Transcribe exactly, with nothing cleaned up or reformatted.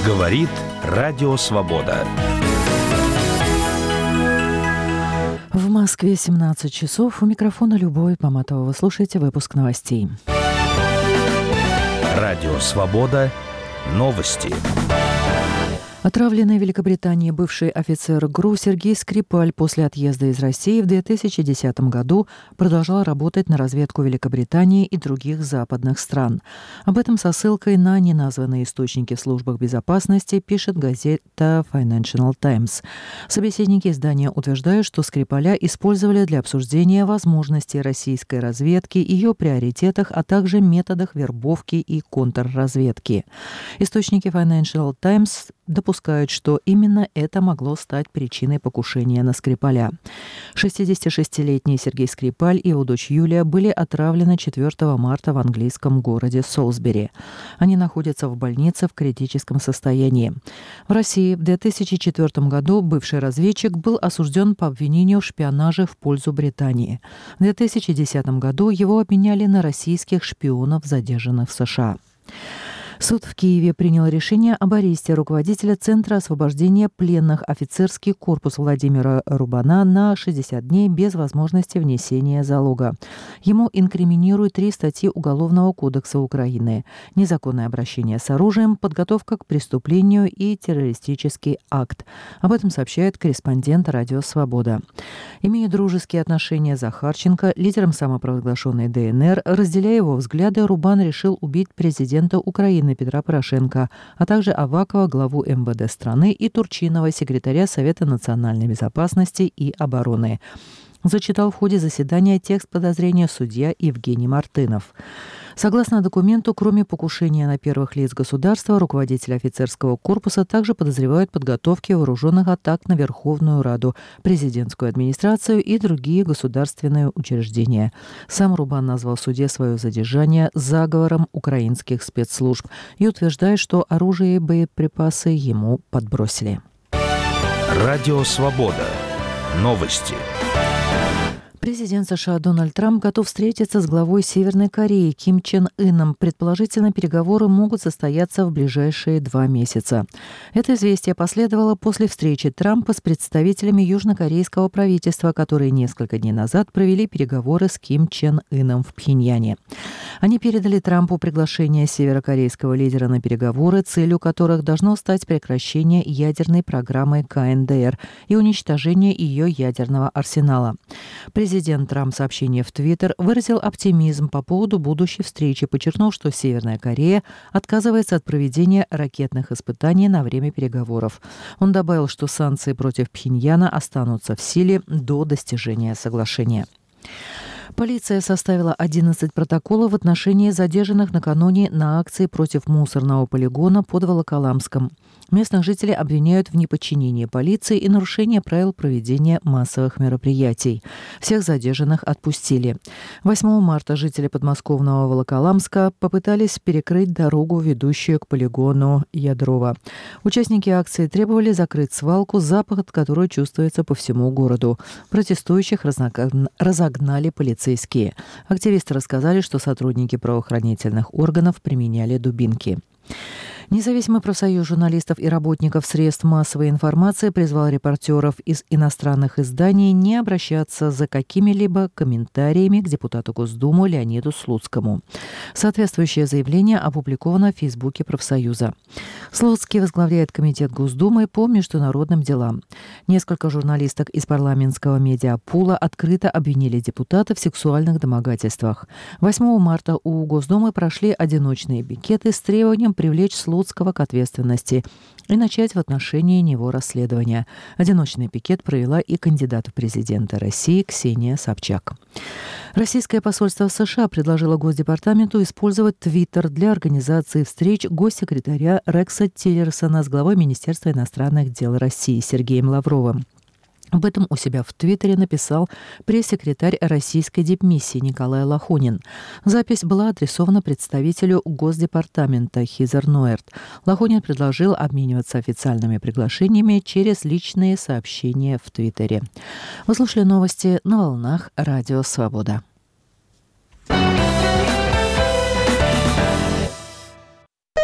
Говорит Радио Свобода. В Москве семнадцать часов. У микрофона Любовь Поматова. Вы слушаете выпуск новостей. Радио Свобода. Новости. Отравленный в Великобритании бывший офицер ГРУ Сергей Скрипаль после отъезда из России в две тысячи десятом году продолжал работать на разведку Великобритании и других западных стран. Об этом со ссылкой на неназванные источники в службах безопасности пишет газета Financial Times. Собеседники издания утверждают, что Скрипаля использовали для обсуждения возможностей российской разведки, ее приоритетах, а также методах вербовки и контрразведки. Источники Financial Times допускают, что именно это могло стать причиной покушения на Скрипаля. шестидесятишестилетний Сергей Скрипаль и его дочь Юлия были отравлены четвёртого марта в английском городе Солсбери. Они находятся в больнице в критическом состоянии. В России в две тысячи четвёртом году бывший разведчик был осужден по обвинению в шпионаже в пользу Британии. В две тысячи десятом году его обменяли на российских шпионов, задержанных в США. Суд в Киеве принял решение об аресте руководителя Центра освобождения пленных офицерский корпус Владимира Рубана на шестьдесят дней без возможности внесения залога. Ему инкриминируют три статьи Уголовного кодекса Украины: незаконное обращение с оружием, подготовка к преступлению и террористический акт. Об этом сообщает корреспондент Радио Свобода. Имея дружеские отношения с Захарченко, лидером самопровозглашенной ДНР, разделяя его взгляды, Рубан решил убить президента Украины Петра Порошенко, а также Авакова, главу эм вэ дэ страны, и Турчинова, секретаря Совета национальной безопасности и обороны. Зачитал в ходе заседания текст подозрения судья Евгений Мартынов. Согласно документу, кроме покушения на первых лиц государства, руководителя офицерского корпуса также подозревают в подготовке вооруженных атак на Верховную Раду, президентскую администрацию и другие государственные учреждения. Сам Рубан назвал в суде свое задержание заговором украинских спецслужб и утверждает, что оружие и боеприпасы ему подбросили. Радио Свобода. Новости. Президент США Дональд Трамп готов встретиться с главой Северной Кореи Ким Чен Ыном. Предположительно, переговоры могут состояться в ближайшие два месяца. Это известие последовало после встречи Трампа с представителями южнокорейского правительства, которые несколько дней назад провели переговоры с Ким Чен Ыном в Пхеньяне. Они передали Трампу приглашение северокорейского лидера на переговоры, целью которых должно стать прекращение ядерной программы ка эн дэ эр и уничтожение ее ядерного арсенала. Президент Трамп в сообщении в Твиттер выразил оптимизм по поводу будущей встречи, подчеркнув, что Северная Корея отказывается от проведения ракетных испытаний на время переговоров. Он добавил, что санкции против Пхеньяна останутся в силе до достижения соглашения. Полиция составила одиннадцать протоколов в отношении задержанных накануне на акции против мусорного полигона под Волоколамском. Местных жителей обвиняют в неподчинении полиции и нарушении правил проведения массовых мероприятий. Всех задержанных отпустили. восьмого марта жители подмосковного Волоколамска попытались перекрыть дорогу, ведущую к полигону Ядрова. Участники акции требовали закрыть свалку, запах от которой чувствуется по всему городу. Протестующих разогнали полицейские. Активисты рассказали, что сотрудники правоохранительных органов применяли дубинки. Независимый профсоюз журналистов и работников средств массовой информации призвал репортеров из иностранных изданий не обращаться за какими-либо комментариями к депутату Госдумы Леониду Слуцкому. Соответствующее заявление опубликовано в Фейсбуке профсоюза. Слуцкий возглавляет комитет Госдумы по международным делам. Несколько журналисток из парламентского медиапула открыто обвинили депутата в сексуальных домогательствах. восьмого марта у Госдумы прошли одиночные пикеты с требованием привлечь Слуцкого Слуцкого к ответственности и начать в отношении него расследование. Одиночный пикет провела и кандидат в президенты России Ксения Собчак. Российское посольство в США предложило Госдепартаменту использовать Твиттер для организации встреч госсекретаря Рекса Тиллерсона с главой Министерства иностранных дел России Сергеем Лавровым. Об этом у себя в Твиттере написал пресс-секретарь российской дипмиссии Николай Лохонин. Запись была адресована представителю Госдепартамента Хизер Ноэрт. Лохонин предложил обмениваться официальными приглашениями через личные сообщения в Твиттере. Вы слушали новости на волнах Радио Свобода.